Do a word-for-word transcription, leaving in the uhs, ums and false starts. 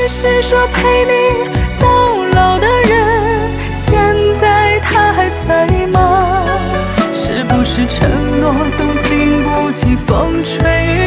是说陪你到老的人，现在他还在吗？是不是承诺总经不起风吹